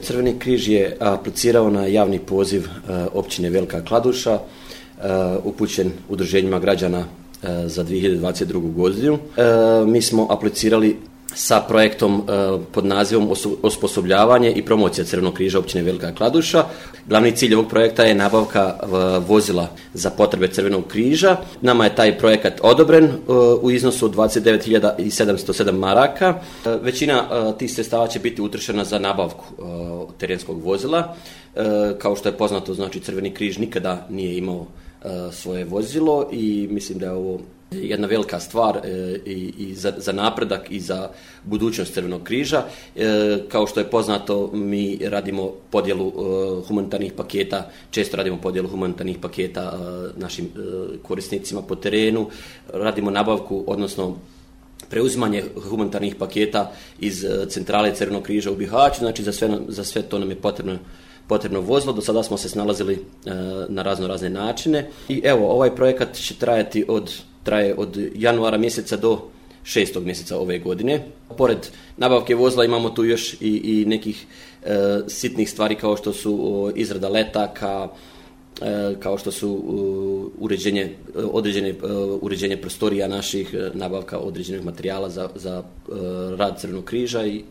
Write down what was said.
Crveni križ je aplicirao na javni poziv općine Velika Kladuša, upućen udruženjima građana za 2022. godinu. Mi smo aplicirali sa projektom pod nazivom Osposobljavanje i promocija Crvenog križa općine Velika Kladuša. Glavni cilj ovog projekta je nabavka vozila za potrebe Crvenog križa. Nama je taj projekat odobren u iznosu od 29.707 maraka. Većina tih sredstava će biti utrošena za nabavku terenskog vozila. Kao što je poznato, znači Crveni križ nikada nije imao svoje vozilo i mislim da je ovo jedna velika stvar i za napredak i za budućnost Crvenog križa. Kao što je poznato, mi radimo podjelu humanitarnih paketa, često radimo podjelu humanitarnih paketa našim korisnicima po terenu, radimo nabavku, odnosno preuzimanje humanitarnih paketa iz centrale Crvenog križa u Bihaću, znači za sve to nam je potrebno vozilo. Do sada smo se snalazili na razne načine i evo, ovaj projekat će traje od januara mjeseca do 6. mjeseca ove godine. Pored nabavke vozila imamo tu još i nekih sitnih stvari kao što su izrada letaka, kao što su uređenje prostorija naših, nabavka određenih materijala za rad Crvenog križa i